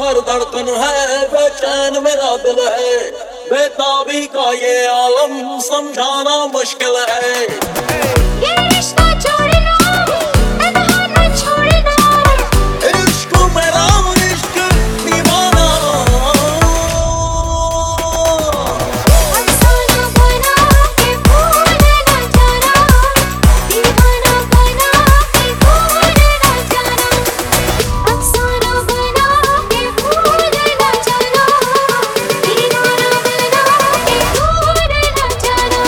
हर धड़कन है, बेचैन मेरा दिल है, बेताबी का ये आलम समझाना मुश्किल है। ये रिश्ता छोड़ना, तन्हा न छोड़ना, इश्क मेरा इश्क दीवाना, अफसाना बना के भूल न जाना, दीवाना बना के भूल न जाना, अफसाना बना के भूल न जाना, दीवाना बना के भूल न जाना।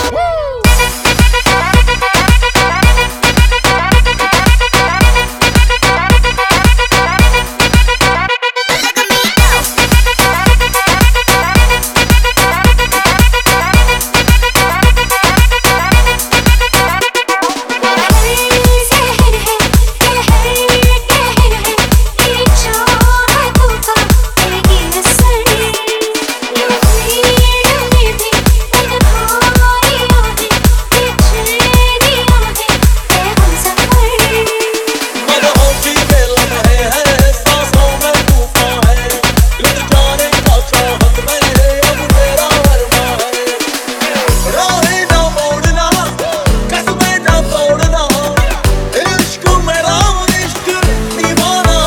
मदहोशी के लम्हे हैं, सांसों में तूफान है, लुट जाने का चाहत में अब मेरा अरमा है। राहें ना मोड़ना, कस्में ना तोड़ना, इश्क मेरा इश्क दीवाना,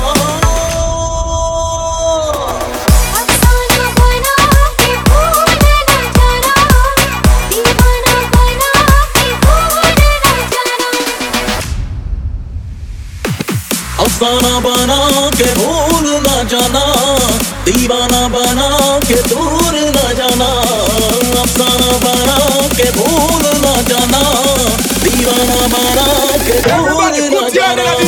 अफसाना बना के भूल न जाना, दीवाना बना के भूल न जाना। अफसाना बना के भूल न जाना, दीवाना बना के दूर न जाना, अफसाना बना के भूल न जाना, दीवाना बना के दूर न जाना।